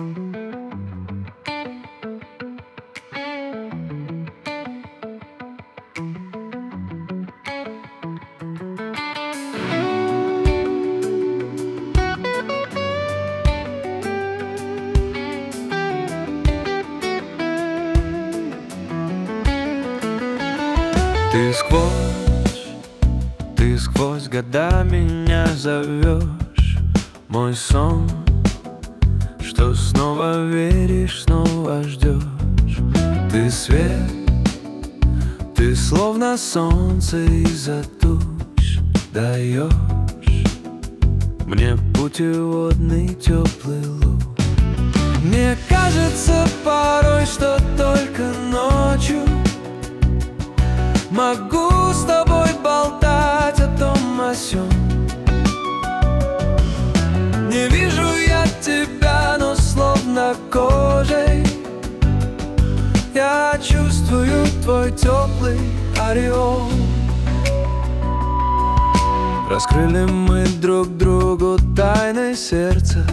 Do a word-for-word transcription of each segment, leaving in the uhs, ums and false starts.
Ты сквозь, ты сквозь года меня зовешь, мой сон, что снова веришь, снова ждешь. Ты свет, ты словно солнце из-за туч даешь мне путеводный теплый луч. Мне кажется порой, что только ночью могу с тобой болтать о том о сём. Не вижу я тебя, но словно кожей я чувствую твой теплый ореол. Раскрыли мы друг другу тайны сердца,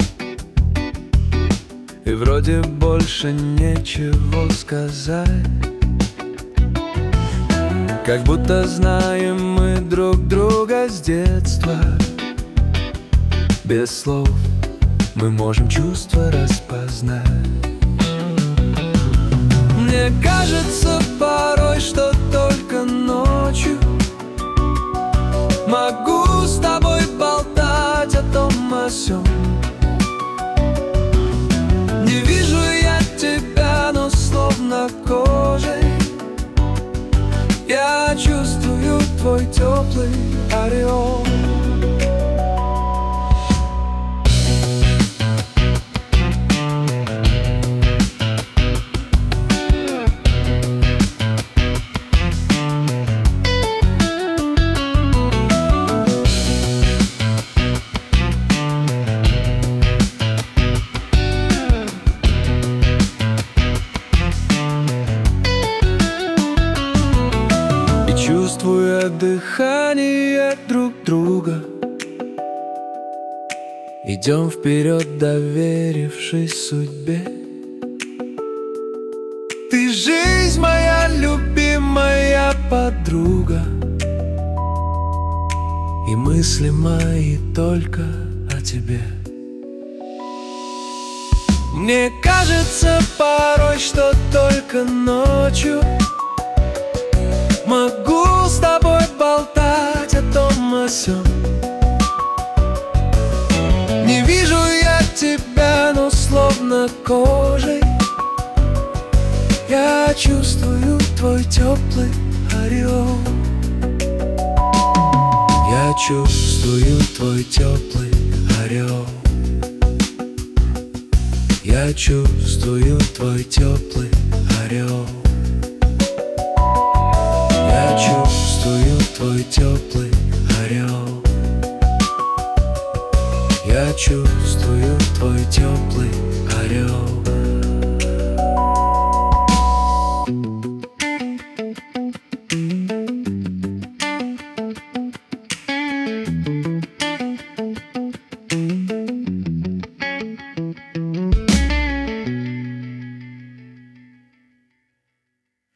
и вроде больше нечего сказать. Как будто знаем мы друг друга с детства. Без слов мы можем чувства распознать. Мне кажется порой, что только ночью могу с тобой болтать о том о сём. Не вижу я тебя, но словно кожей я чувствую твой теплый ореол. Чувствуя дыхание друг друга, идем вперед, доверившись судьбе. Ты жизнь моя, любимая подруга, и мысли мои только о тебе. Мне кажется порой, что только ночью могу с тобой болтать о том о сём. Не вижу я тебя, но словно кожей я чувствую твой теплый ореол. Я чувствую твой теплый ореол. Я чувствую твой теплый ореол. Я чувствую твой теплый ореол. Я чувствую твой теплый ореол.